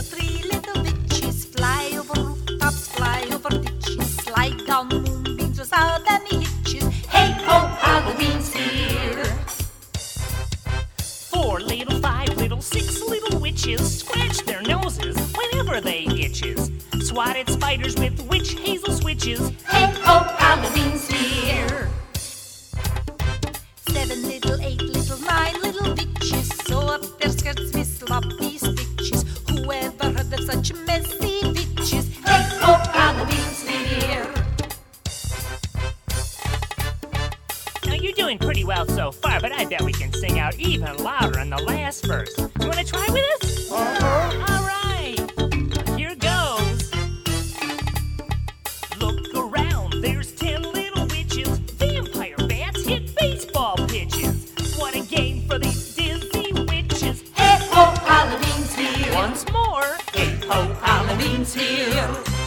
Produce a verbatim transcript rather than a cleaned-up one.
the three little witches fly over rooftops, fly over ditches, slide down moonbeams without any hitches. Hey ho, Halloween's here. Four little, five little, six little witches scratch their noses whenever they itches. Swatted spiders with witch hazel switches. Hey ho, Halloween's here. Seven little, eight little, nine little witches sew up their skirts with sloppy stitches. Whoever heard of such messy witches? Hey ho, Halloween's here. Now you're doing pretty well so far, but I bet we can sing out even louder in the last verse. You want to try with us? Uh-huh. All right, here goes. Look around, there's ten little witches. Vampire bats hit baseball pitches. What a game for these dizzy witches. Hey ho, Halloween's here. Once more, Hey ho, Halloween's here.